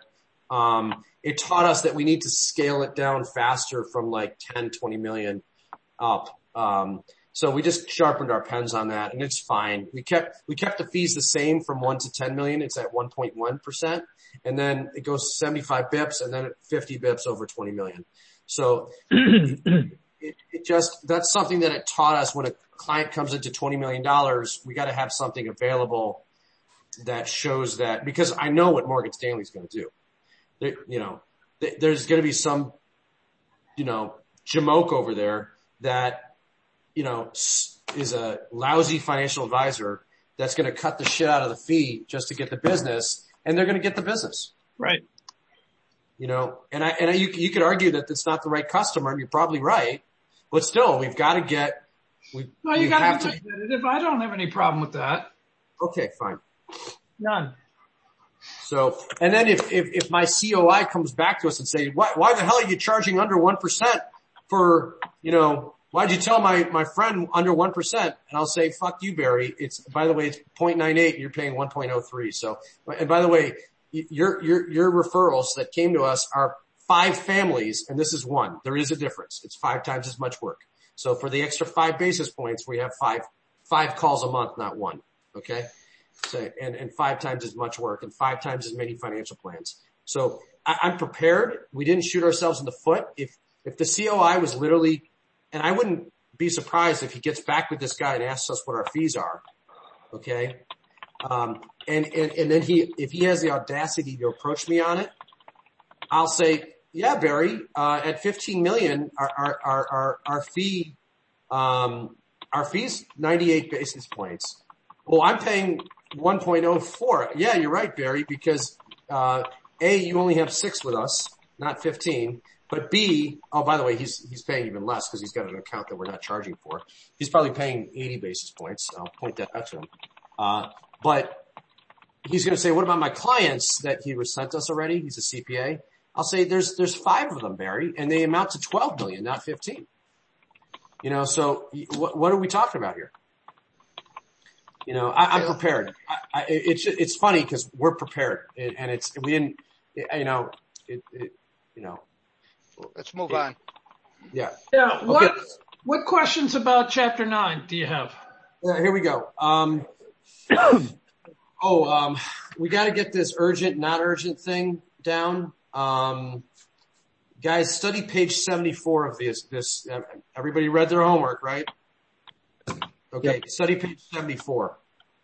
Speaker 2: Um, it taught us that we need to scale it down faster from like ten, twenty million up. Um, so we just sharpened our pens on that, and it's fine. We kept, we kept the fees the same from one to ten million. It's at one point one percent. And then it goes seventy-five bips and then fifty bips over twenty million. So it, it just, that's something that it taught us. When a client comes into twenty million dollars, we got to have something available that shows that, because I know what Morgan Stanley's going to do. There, you know, th- there's going to be some, you know, jamoke over there that, you know, is a lousy financial advisor that's going to cut the shit out of the fee just to get the business, and they're going to get the business.
Speaker 1: Right.
Speaker 2: You know, and I, and I, you, you could argue that it's not the right customer, and you're probably right, but still, we've got to get, we,
Speaker 1: No, you
Speaker 2: we
Speaker 1: got
Speaker 2: have
Speaker 1: to be competitive. I don't have any problem with that.
Speaker 2: Okay, fine.
Speaker 1: None.
Speaker 2: So, and then if, if, if my C O I comes back to us and say, why, why the hell are you charging under one percent for, you know, why'd you tell my, my friend under one percent? And I'll say, fuck you, Barry. It's, by the way, it's zero point nine eight and you're paying one point oh three. So, and by the way, your, your, your referrals that came to us are five families, and this is one. There is a difference. It's five times as much work. So for the extra five basis points, we have five, five calls a month, not one. Okay. So, and, and five times as much work and five times as many financial plans. So I, I'm prepared. We didn't shoot ourselves in the foot. If, if the C O I was literally, and I wouldn't be surprised if he gets back with this guy and asks us what our fees are. Okay. Um, and, and, and then he, if he has the audacity to approach me on it, I'll say, yeah, Barry, uh, at fifteen million, our, our, our, our, our fee, um, our fee's ninety-eight basis points. Well, I'm paying one point oh four. Yeah, you're right, Barry, because, uh, A, you only have six with us, not fifteen. But B, oh, by the way, he's, he's paying even less because he's got an account that we're not charging for. He's probably paying eighty basis points. I'll point that out to him. Uh, but he's going to say, what about my clients that he was sent us already? He's a C P A. I'll say there's, there's five of them, Barry, and they amount to twelve million, not fifteen. You know, so what, what are we talking about here? You know, I, I'm prepared. I, I, it's, it's funny because we're prepared, and it's, we didn't, you know, it, it you know.
Speaker 3: Let's move
Speaker 2: it,
Speaker 3: on.
Speaker 1: Yeah. Yeah. What, okay. What questions about chapter nine do you have?
Speaker 2: Yeah, here we go. Um, oh, um, we got to get this urgent, not urgent thing down. Um, guys, study page seventy-four of this, this, uh, everybody read their homework, right? Okay. Yep. Study page seventy-four.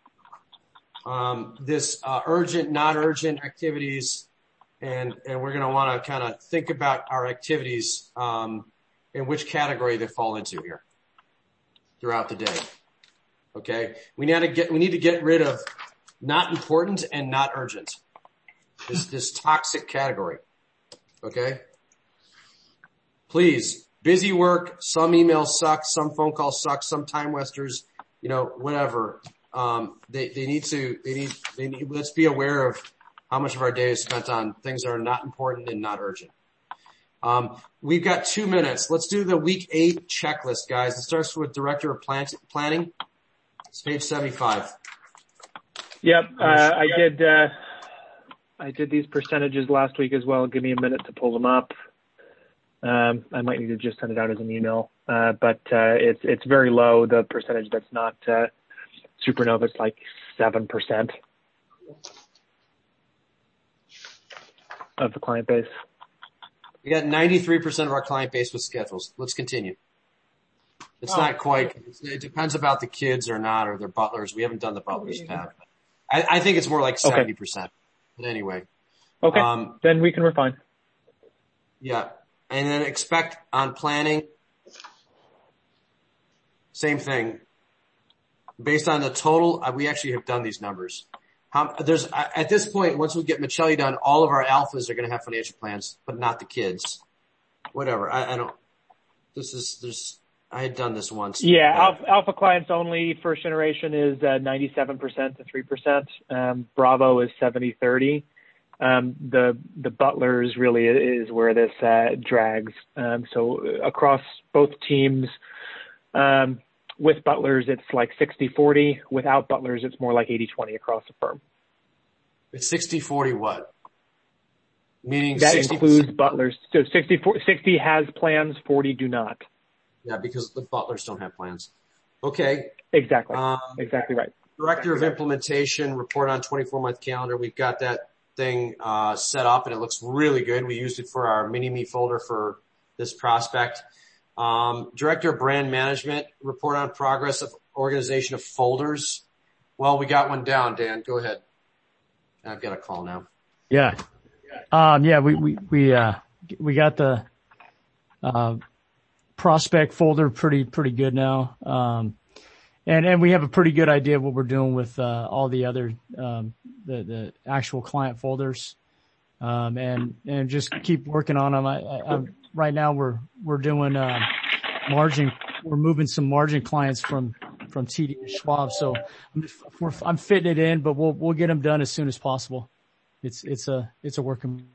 Speaker 2: Um, this, uh, urgent, not urgent activities. And, and we're going to want to kind of think about our activities, um, and which category they fall into here throughout the day. Okay. We need to get, we need to get rid of not important and not urgent. This, this toxic category. Okay. Please, busy work. Some emails suck. Some phone calls suck. Some time wasters, you know, whatever. Um, they, they need to, they need, they need, let's be aware of how much of our day is spent on things that are not important and not urgent. Um, we've got two minutes. Let's do the week eight checklist, guys. It starts with director of plant, planning. It's page seventy-five.
Speaker 4: Yep. Uh, I did, uh, I did these percentages last week as well. Give me a minute to pull them up. Um, I might need to just send it out as an email. Uh, but, uh, it's, it's very low. The percentage that's not, uh, Supernova, it's like seven percent of the client base.
Speaker 2: We got ninety-three percent of our client base with schedules. Let's continue. It's oh, not quite, it's, it depends about the kids or not, or their butlers. We haven't done the butlers tab. I, I think it's more like seventy percent. Okay. But anyway.
Speaker 4: Okay.
Speaker 2: Um,
Speaker 4: then we can refine.
Speaker 2: Yeah. And then expect on planning. Same thing. Based on the total, we actually have done these numbers. How, there's, at this point, once we get Michelli done, all of our alphas are going to have financial plans, but not the kids. Whatever. I, I don't, this is, there's, I had done this once.
Speaker 4: Yeah. Alpha, alpha clients only, first generation is uh, ninety-seven percent to three percent. Um, Bravo is seventy thirty. Um, the, the butlers really is where this, uh, drags. Um, so across both teams, um, with butlers, it's like sixty forty. Without butlers, it's more like eighty twenty across the firm.
Speaker 2: It's sixty forty what? Meaning
Speaker 4: that
Speaker 2: sixty
Speaker 4: includes butlers. So sixty, sixty has plans, forty do not.
Speaker 2: Yeah, because the butlers don't have plans. Okay.
Speaker 4: Exactly.
Speaker 2: Um,
Speaker 4: exactly right.
Speaker 2: Director
Speaker 4: exactly
Speaker 2: of Implementation, report on twenty-four month calendar. We've got that thing uh, set up, and it looks really good. We used it for our mini-me folder for this prospect. Um, Director of Brand Management, report on progress of organization of folders. Well, we got one down, Dan. Go ahead. I've got a call now.
Speaker 5: Yeah. Um, yeah, we, we, we, uh, we got the, uh, prospect folder pretty, pretty good now. Um, and, and we have a pretty good idea of what we're doing with, uh, all the other, um, the, the actual client folders. Um, and, and just keep working on them. I, I, I'm, right now we're, we're doing, uh, margin, we're moving some margin clients from, from T D to Schwab. So I'm, just, we're, I'm fitting it in, but we'll, we'll get them done as soon as possible. It's, it's a, it's a working.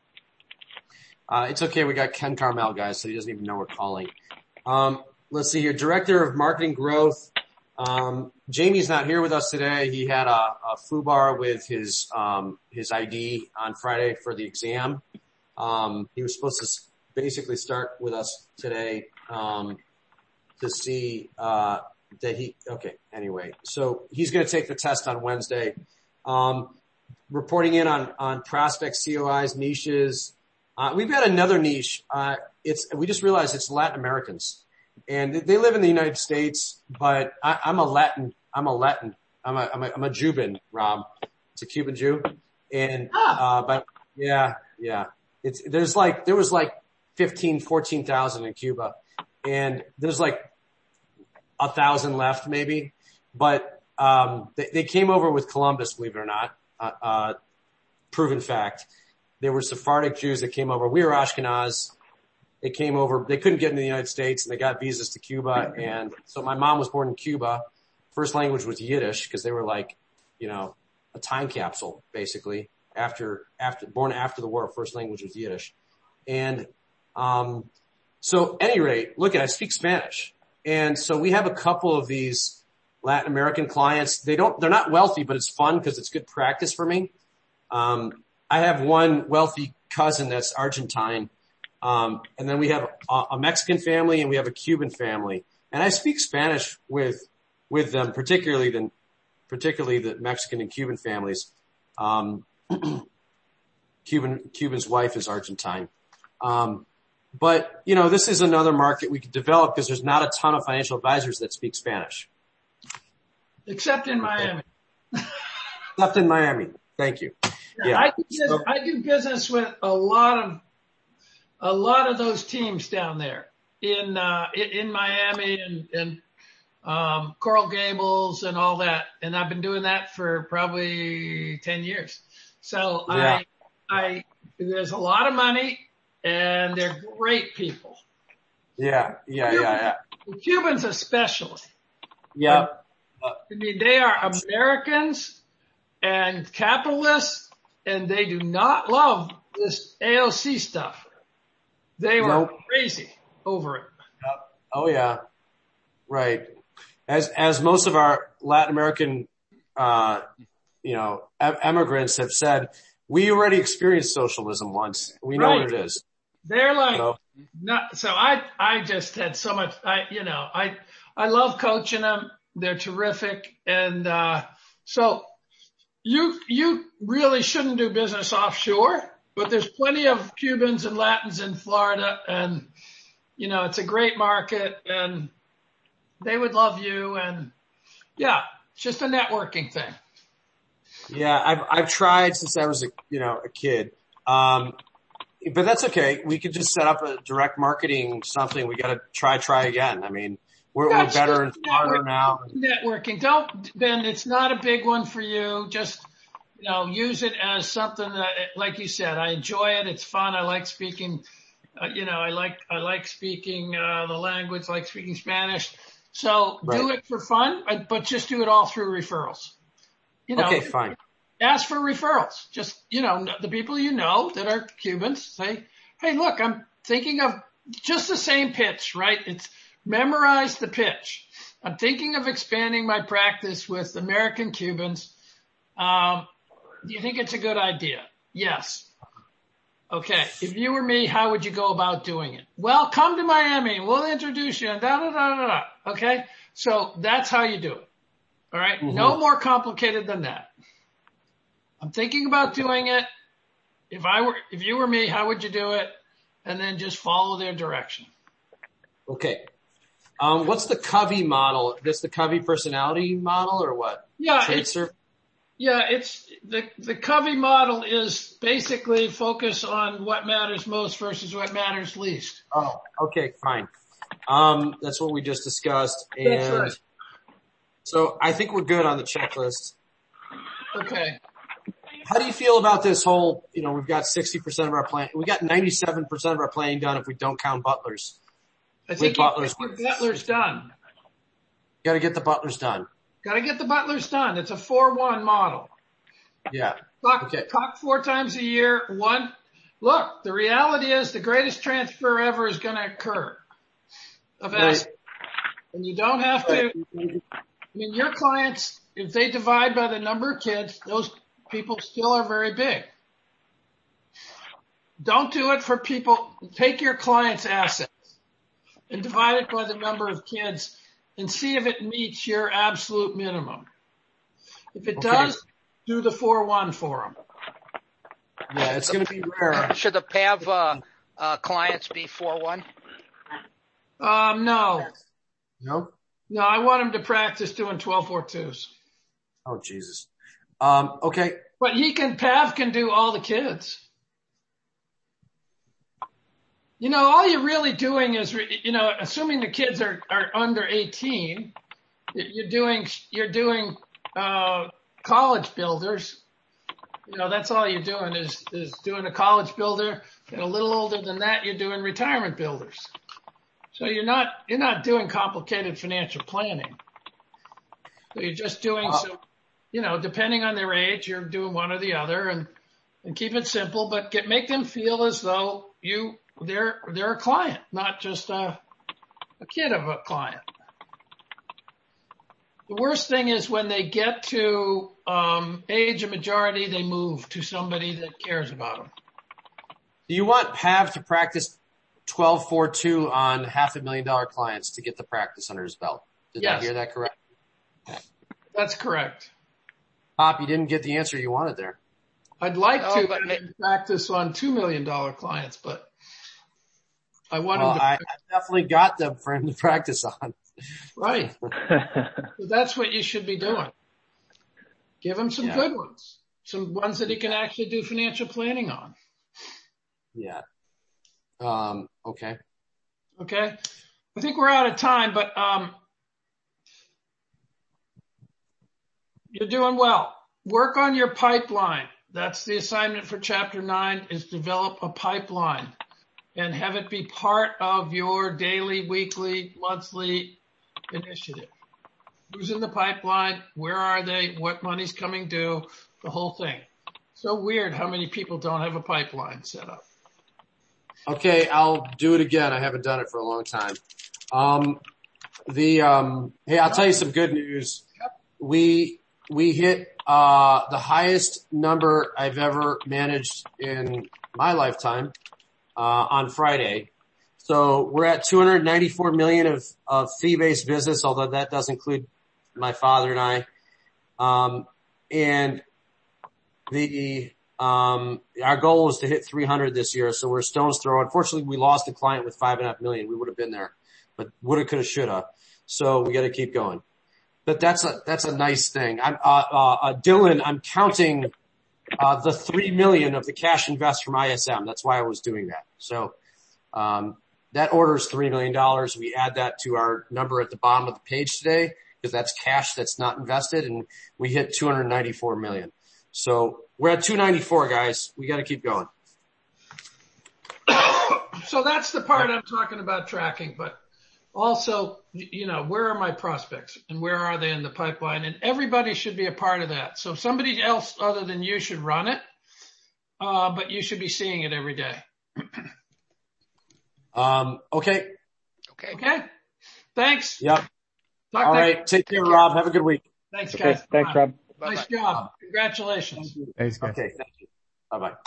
Speaker 2: Uh, it's okay. We got Ken Carmel, guys, so he doesn't even know we're calling. Um, let's see here. Director of Marketing Growth. Um, Jamie's not here with us today. He had a, a FUBAR with his, um, his I D on Friday for the exam. Um, he was supposed to basically start with us today, um, to see, uh, that he, okay, anyway. So he's going to take the test on Wednesday. Um, reporting in on, on prospect C O Is, niches. Uh, we've got another niche. Uh, it's, we just realized it's Latin Americans, and they live in the United States, but I, I'm a Latin, I'm a Latin, I'm a, I'm a, I'm a Cuban, Rob. It's a Cuban Jew. And, uh, but yeah, yeah, it's, there's like, there was like fifteen, fourteen thousand in Cuba, and there's like a thousand left maybe, but, um, they, they came over with Columbus, believe it or not, uh, uh, proven fact. There were Sephardic Jews that came over. We were Ashkenaz. They came over. They couldn't get into the United States, and they got visas to Cuba. And so my mom was born in Cuba. First language was Yiddish because they were like, you know, a time capsule, basically. After, after, born after the war, first language was Yiddish. And, um, so at any rate, look at, I speak Spanish. And so we have a couple of these Latin American clients. They don't, they're not wealthy, but it's fun because it's good practice for me. Um, I have one wealthy cousin that's Argentine. Um, and then we have a, a Mexican family and we have a Cuban family. And I speak Spanish with, with them, particularly the, particularly the Mexican and Cuban families. Um, Cuban, Cuban's wife is Argentine. Um, but you know, this is another market we could develop because there's not a ton of financial advisors that speak Spanish.
Speaker 1: Except in Miami.
Speaker 2: Except in Miami. Thank you. Yeah.
Speaker 1: I do, business, I do business with a lot of, a lot of those teams down there in, uh, in Miami and, and, um, Coral Gables and all that. And I've been doing that for probably ten years. So yeah. I, I, there's a lot of money and they're great people.
Speaker 2: Yeah. Yeah. Cubans, yeah. Yeah.
Speaker 1: The Cubans especially.
Speaker 2: Yeah.
Speaker 1: I mean, they are Americans and capitalists. And they do not love this A O C stuff. They were nope. crazy over it.
Speaker 2: Yep. Oh yeah. Right. As, as most of our Latin American, uh, you know, immigrants have said, we already experienced socialism once. We know right. what it is.
Speaker 1: They're like, so. not, so I, I just had so much, I, you know, I, I love coaching them. They're terrific. And, uh, so, You, you really shouldn't do business offshore, but there's plenty of Cubans and Latins in Florida and, you know, it's a great market and they would love you. And yeah, it's just a networking thing.
Speaker 2: Yeah. I've, I've tried since I was a, you know, a kid. Um, but that's okay. We could just set up a direct marketing something. We got to try, try again. I mean, We're, we're better and smarter now.
Speaker 1: Networking. Don't, Ben, it's not a big one for you. Just, you know, use it as something that, like you said, I enjoy it. It's fun. I like speaking, uh, you know, I like, I like speaking, uh, the language, like speaking Spanish. So right. do it for fun, but just do it all through referrals. You know,
Speaker 2: okay, fine.
Speaker 1: Ask for referrals. Just, you know, the people you know that are Cubans say, hey, look, I'm thinking of just the same pitch, right? It's, memorize the pitch. I'm thinking of expanding my practice with American Cubans. Um, do you think it's a good idea? Yes. Okay. If you were me, how would you go about doing it? Well, come to Miami and we'll introduce you and da, da, da, da, da. Okay. So that's how you do it. All right. Mm-hmm. No more complicated than that. I'm thinking about doing it. If I were, if you were me, how would you do it? And then just follow their direction.
Speaker 2: Okay. Um, what's the Covey model? This the Covey personality model or what?
Speaker 1: Yeah. It's, yeah. It's the, the Covey model is basically focus on what matters most versus what matters least.
Speaker 2: Oh, okay. Fine. Um, that's what we just discussed. And
Speaker 1: that's right.
Speaker 2: So I think we're good on the checklist.
Speaker 1: Okay.
Speaker 2: How do you feel about this whole, you know, we've got sixty percent of our plan, we got ninety-seven percent of our planning done if we don't count butlers.
Speaker 1: I think butlers, butlers done.
Speaker 2: Got to get the butlers done.
Speaker 1: Got to get the butlers done. It's a four one model.
Speaker 2: Yeah.
Speaker 1: Talk,
Speaker 2: okay.
Speaker 1: talk four times a year. One, look, the reality is the greatest transfer ever is going to occur of assets. Right. And you don't have to, I mean, your clients, if they divide by the number of kids, those people still are very big. Don't do it for people. Take your client's assets and divide it by the number of kids and see if it meets your absolute minimum. If it okay. does, do the four one for them.
Speaker 2: Yeah, it's going to be rare.
Speaker 3: Should the P A V uh, uh, clients be four one?
Speaker 1: Um, no.
Speaker 2: No?
Speaker 1: No, I want him to practice doing twelve four twos.
Speaker 2: Oh, Jesus. Um, okay.
Speaker 1: But he can, P A V can do all the kids. You know, all you're really doing is, you know, assuming the kids are, are under eighteen, you're doing, you're doing, uh, college builders. You know, that's all you're doing is, is doing a college builder, and a little older than that, you're doing retirement builders. So you're not, you're not doing complicated financial planning. So you're just doing some, you know, depending on their age, you're doing one or the other, and, and keep it simple, but get, make them feel as though you, they're, they're a client, not just a, a kid of a client. The worst thing is when they get to, um, age of majority, they move to somebody that cares about them.
Speaker 2: Do you want P A V to practice twelve four two on half a million dollar clients to get the practice under his belt? Did yes. I hear that correct?
Speaker 1: That's correct.
Speaker 2: Pop, you didn't get the answer you wanted there.
Speaker 1: I'd like no, to but ma- practice on two million dollar clients, but I want
Speaker 2: well,
Speaker 1: him to.
Speaker 2: I, I definitely got them for him to practice on.
Speaker 1: Right. So that's what you should be doing. Give him some yeah. good ones, some ones that he can actually do financial planning on.
Speaker 2: Yeah. Um, okay.
Speaker 1: Okay. I think we're out of time, but, um, you're doing well. Work on your pipeline. That's the assignment for chapter nine, is develop a pipeline and have it be part of your daily, weekly, monthly initiative. Who's in the pipeline? Where are they? What money's coming due? The whole thing. So weird how many people don't have a pipeline set up.
Speaker 2: Okay, I'll do it again. I haven't done it for a long time. Um, the, um, hey, I'll tell you some good news. We, we hit, uh, the highest number I've ever managed in my lifetime, uh, on Friday. So we're at two hundred ninety-four million of, of fee-based business, although that does include my father and I. Um, and the, Um, our goal was to hit three hundred this year, so we're stone's throw. Unfortunately, we lost a client with five and a half million. We would have been there, but woulda, coulda, shoulda. So we got to keep going. But that's a that's a nice thing. I'm uh, uh, uh Dylan. I'm counting uh the three million of the cash invest from I S M. That's why I was doing that. So um that order is three million dollars. We add that to our number at the bottom of the page today because that's cash that's not invested, and we hit two hundred ninety-four million. So we're at two ninety-four, guys. We got to keep going.
Speaker 1: So that's the part I'm talking about tracking, but also, you know, where are my prospects and where are they in the pipeline? And everybody should be a part of that. So somebody else other than you should run it, uh, but you should be seeing it every day.
Speaker 2: um, okay.
Speaker 1: Okay. Okay. Thanks.
Speaker 2: Yep.
Speaker 1: Talk
Speaker 2: All right. Take care, Rob. Have a good week.
Speaker 1: Thanks, guys.
Speaker 4: Okay. Thanks, Rob.
Speaker 1: Nice job. Congratulations.
Speaker 5: Thanks, guys.
Speaker 2: Okay. Thank you. Bye-bye.